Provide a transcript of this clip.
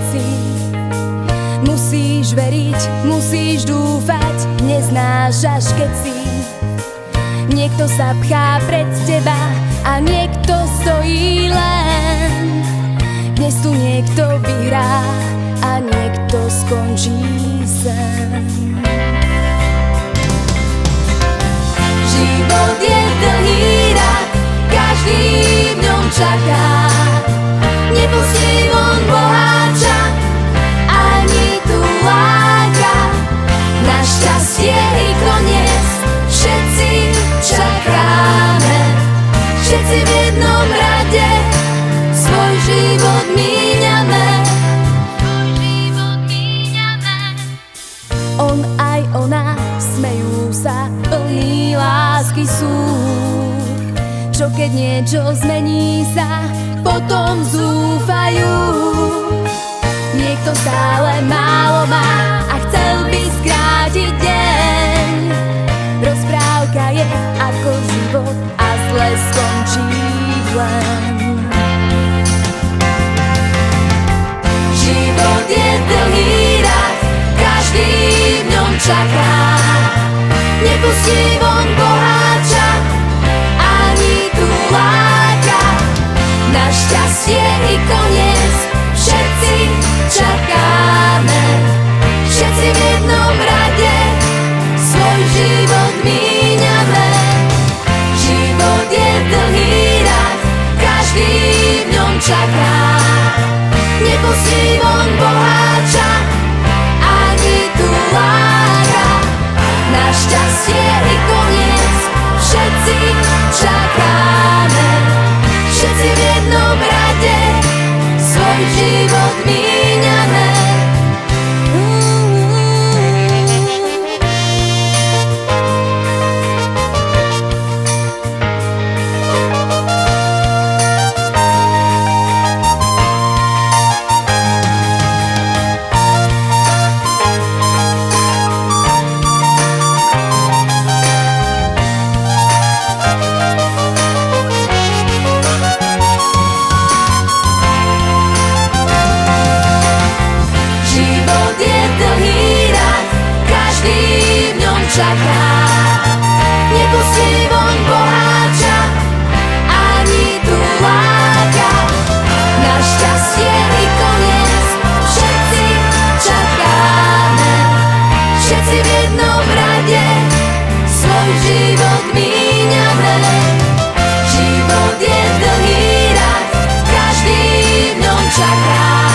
si. Musíš veriť, musíš dúfať, neznášaš, keď si. Niekto sa pchá pred teba a niekto stojí len. Dnes tu niekto vyhrá a niekto skončí sen. Život je dlhý rad, každý v ňom čaká. Nepustí von boháča, ani tu láka. Na šťastie i koniec všetci čakáme. Všetci v jednom rade svoj život míňame. On aj ona smejú sa, plný lásky sú. Čo keď niečo zmení sa, potom zúfajú. Niekto stále málo má a chcel by skrátiť deň. Rozprávka je ako život a zle skončí len. Život je dlhý rad, každý v ňom čaká. Nepustí von boháča, ani tu láka. Na šťastie i koniec všetci čakáme. Všetci v jednom rade svoj život míňame. Život je dlhý rad, každý v ňom čaká. Nepustí von boháča, ani tu láka. Na šťastie i koniec všetci čakáme. Všetci v jednom rade svoj život míňame. Čaká, nepustí von boháča, ani tu láka. Na šťastie i koniec všetci čakáme. Všetci v jednom rade svoj život míňame. Život je dlhý rad, každý v ňom čaká.